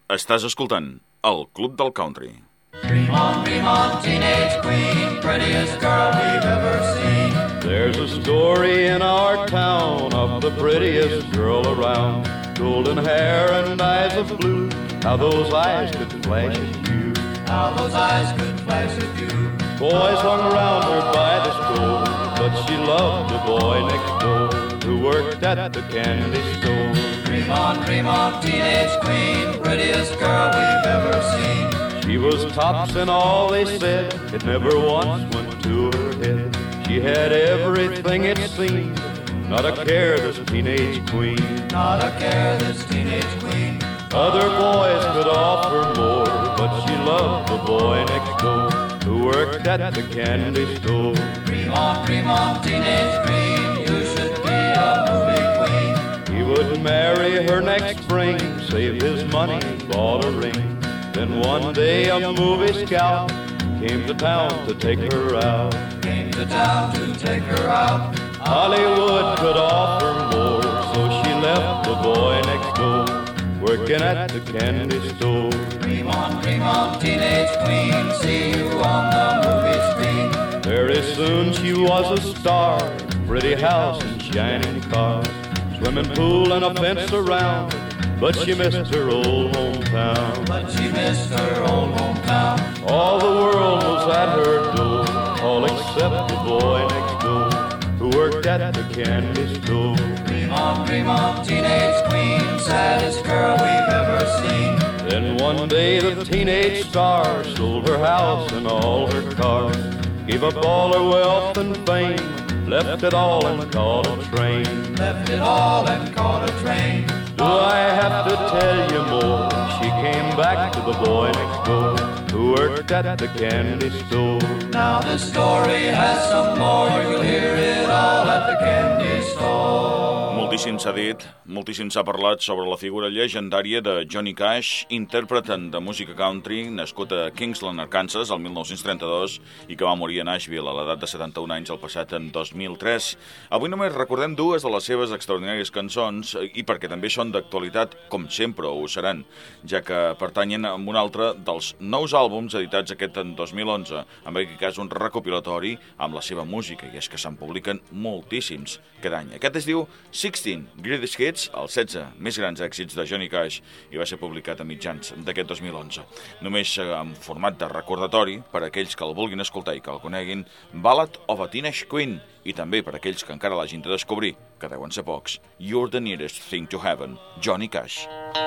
Estàs escoltant el Club del Country. Dream on, teenage queen, prettiest girl we've ever seen. There's a story in our town of the prettiest girl around. Golden hair and eyes of blue, how those eyes could flash at you. How those eyes could flash at you. Boys hung around her by the store, but she loved the boy next door who worked at the candy store. Dream on, teenage queen, prettiest girl we've ever seen. She was tops in all they said, it never once went to her head. She had everything it seemed, not a care this teenage queen. Not a care this teenage queen. Other boys could offer more, but she loved the boy next door who worked at the candy store. Dream on, teenage queen, you should be a movie queen. He would marry her next spring, save his money, bought a ring. Then one day a movie scout came to town to take her out. Came to town to take her out. Hollywood could offer more, so she left the boy next door, working at the candy store. Dream on, teenage queen, see you on the movie screen. Very soon she was a star, pretty house and shining cars, swimming pool and a fence around. But she missed her old hometown. But she missed her old hometown. All the world was at her door, all except the boy next door who worked at the candy store. Dream on, teenage queen, saddest girl we've ever seen. Then one day the teenage star sold her house and all her cars, gave up all her wealth and fame, left it all and caught a train. Left it all and caught a train. Do I have to tell you more? She came back to the boy next door who worked at the candy store. Now the story has some more, you'll hear it all at the candy store. Moltíssim s'ha dit, moltíssim s'ha parlat sobre la figura llegendària de Johnny Cash, intèrpret de música country, nascut a Kingsland, Arkansas, el 1932, i que va morir a Nashville a l'edat de 71 anys el passat en 2003. Avui només recordem dues de les seves extraordinàries cançons, i perquè també són d'actualitat, com sempre ho seran, ja que pertanyen a un altre dels nous àlbums editats aquest en 2011, en aquest cas un recopilatori amb la seva música, i és que se'n publiquen moltíssims cada any. Aquest es diu 16 Greatest Hits, els 16 més grans èxits de Johnny Cash, i va ser publicat a mitjans d'aquest 2011. Només en format de recordatori, per a aquells que el vulguin escoltar i que el coneguin, Ballad of a Teenage Queen, i també per a aquells que encara l'hagin de descobrir, que deuen ser pocs, You're the Nearest Thing to Heaven, Johnny Cash.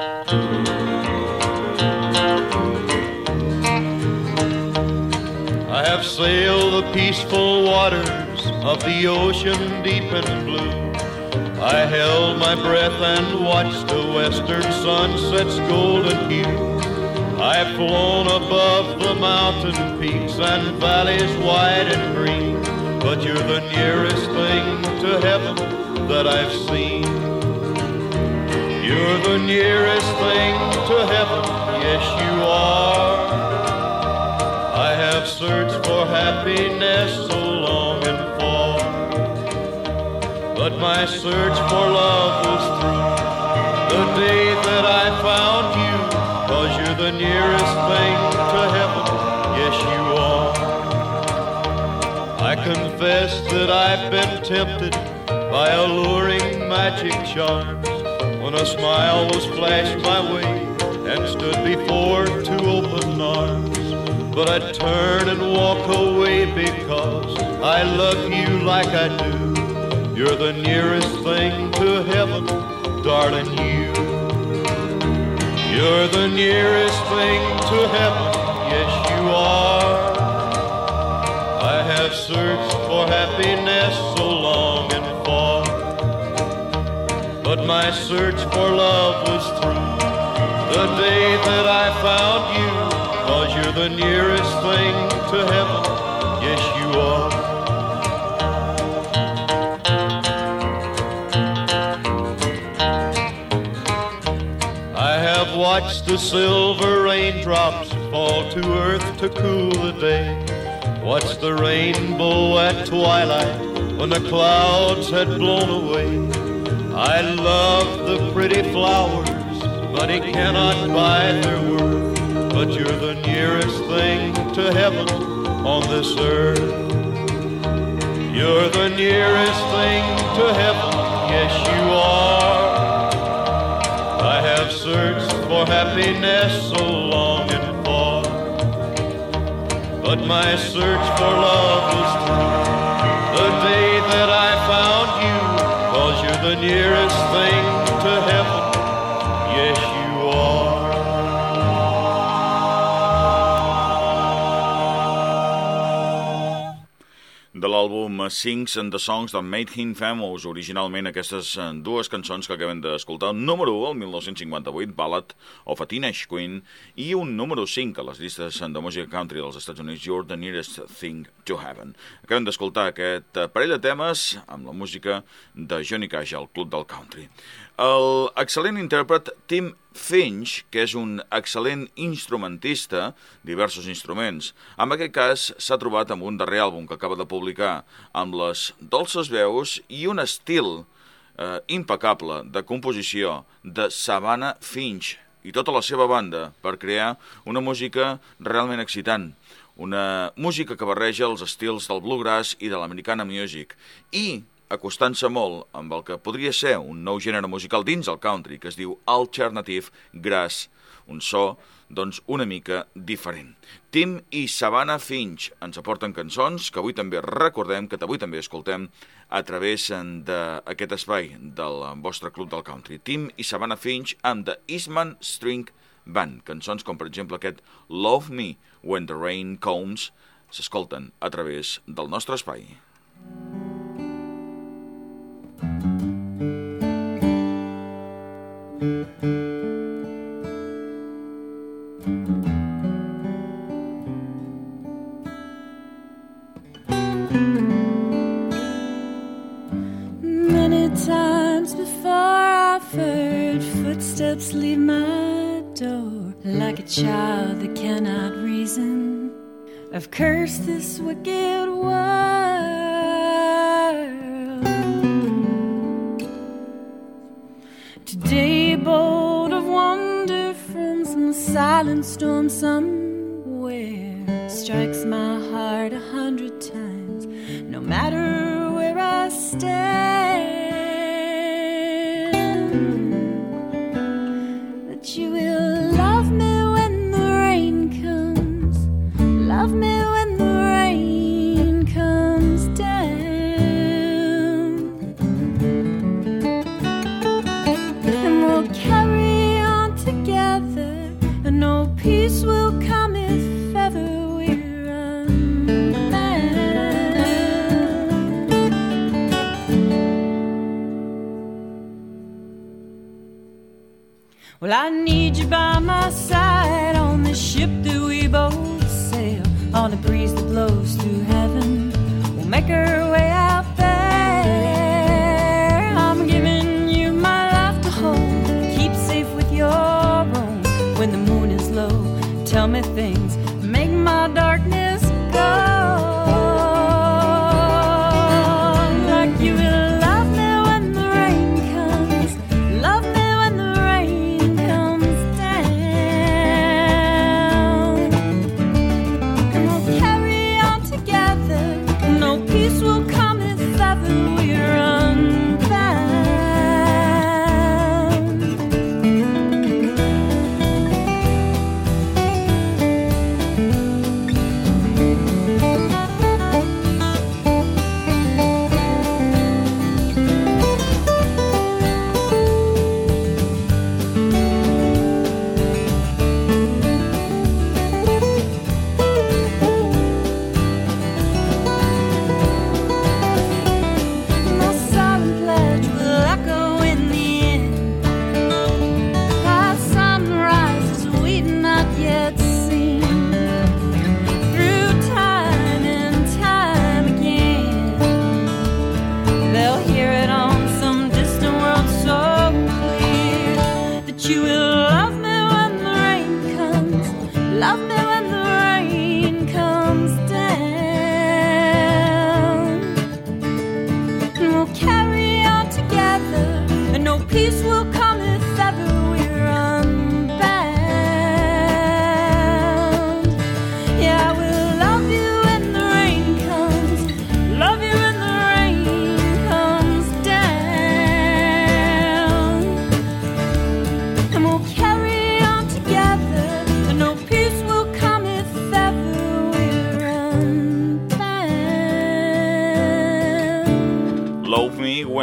I have sailed the peaceful waters of the ocean deep and blue. I held my breath and watched the western sunset's golden hue. I've flown above the mountain peaks and valleys wide and green, but you're the nearest thing to heaven that I've seen. You're the nearest thing to heaven, yes you are. I have searched for happiness so long and far, but my search for love was through the day that I found you, 'cause you're the nearest thing to heaven, yes you are. I confess that I've been tempted by alluring magic charms, when a smile was flashed my way and stood before two open arms. But I'd turn and walk away because I love you like I do. You're the nearest thing to heaven, darling, you. You're the nearest thing to heaven, yes you are. I have searched for happiness so long and far, but my search for love was through the day that I found you, 'cause you're the nearest thing to heaven, yes you are. I have watched the silver raindrops fall to earth to cool the day, watched the rainbow at twilight when the clouds had blown away. I loved the pretty flowers money cannot buy their worth, but you're the nearest thing to heaven on this earth. You're the nearest thing to heaven, yes you are. I have searched for happiness so long and far, but my search for love was through the day that I found you, 'cause you're the nearest thing to heaven, yes you are. De l'àlbum Sings and the Songs de Made Him Famous, originalment aquestes dues cançons que acabem d'escoltar, un número 1 el 1958, Ballad of a Teenage Queen, i un número 5 a les llistes de música country dels Estats Units, You're the Nearest Thing to Heaven. Acabem d'escoltar aquest parell de temes amb la música de Johnny Cash al Club del Country. El excel·lent intèrpret Tim Finch, que és un excel·lent instrumentista, diversos instruments, en aquest cas s'ha trobat amb un darrer àlbum que acaba de publicar amb les dolces veus i un estil impecable de composició de Savannah Finch i tota la seva banda per crear una música realment excitant, una música que barreja els estils del bluegrass i de l'americana music i acostant-se molt amb el que podria ser un nou gènere musical dins el country, que es diu Alternative Grass, un so, doncs, una mica diferent. Tim i Savannah Finch ens aporten cançons que avui també recordem, que avui també escoltem a través d'aquest espai del vostre Club del Country. Tim i Savannah Finch amb The Eastman String Band. Cançons com, per exemple, aquest Love Me When the Rain Comes s'escolten a través del nostre espai. Many times before I've heard footsteps leave my door, like a child that cannot reason. I've cursed this wicked world. Today, bolt of wonder from some silent storm somewhere strikes my heart 100 times, no matter where I stand. That you will love me when the rain comes, love me when the rain comes down. And we'll carry on together, and no peace will come if ever we're unbound. Well, I need you by my side on the ship that we both sail, on a breeze that blows through heaven. We'll make our way out there. I'm giving you my life to hold, keep safe with your own. When the moon is low, tell me things, make my darkness go. Like you will love me when the rain comes, love me when the rain comes down. And we'll carry on together, no peace will come if ever we're unbound. My silent pledge will echo in the end. Our sunrises we've not yet seen. Through time and time again, they'll hear it on some distant world so clear that you will love me when the rain comes, love me when the rain comes down. And we'll carry on together, and no peace will come if ever we're unbound.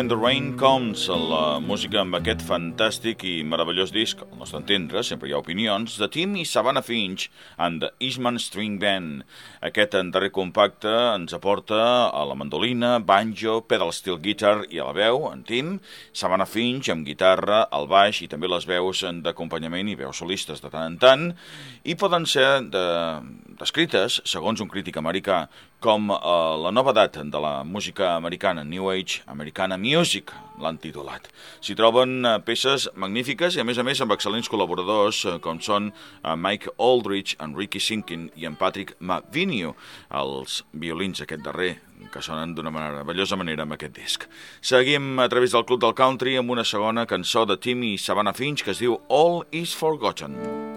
the Rain Comes, la música amb aquest fantàstic i meravellós disc, al nostre entendre, sempre hi ha opinions, de Tim i Savannah Finch and the Eastman String Band. Aquest darrer compacte ens aporta a la mandolina, banjo, pedal steel guitar i a la veu, en Tim, Savannah Finch amb guitarra, el baix i també les veus d'acompanyament i veus solistes de tant en tant, i poden ser descrites, segons un crític americà, com la nova edat de la música americana, New Age Americana Music, l'han titulat. S'hi troben peces magnífiques i, a més amb excel·lents col·laboradors, com són Mike Aldridge, en Ricky Sinkin i en Patrick Mavinio, els violins aquest darrer, que sonen d'una meravellosa manera amb aquest disc. Seguim a través del Club del Country amb una segona cançó de Tim i Savannah Finch que es diu All is Forgotten.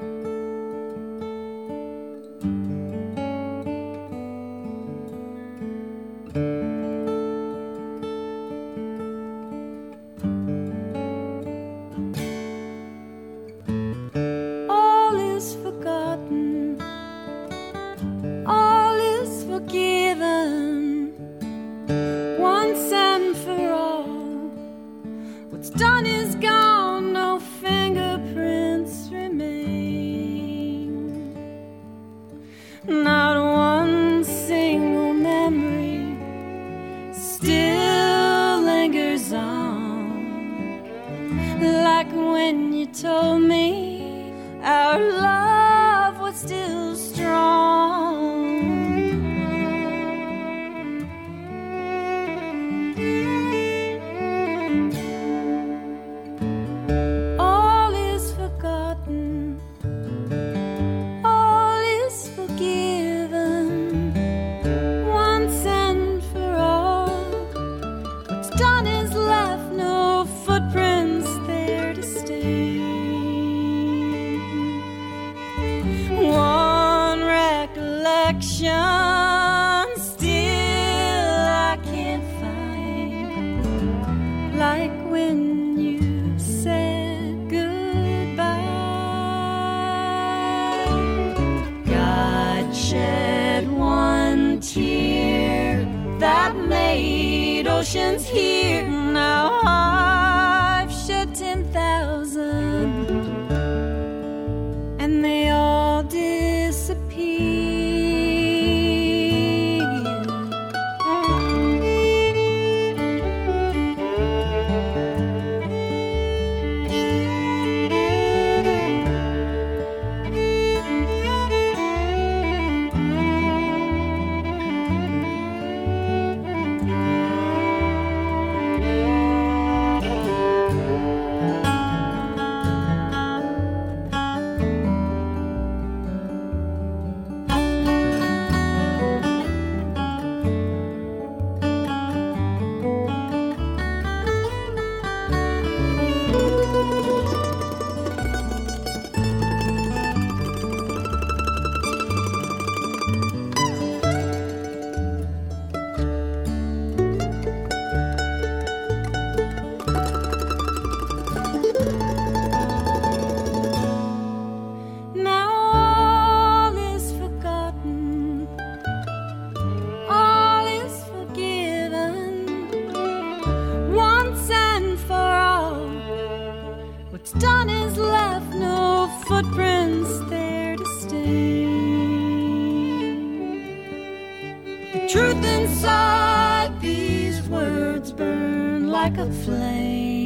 Oceans here, now I've shed 10,000 and they all disappear. Truth inside these words burn like a flame.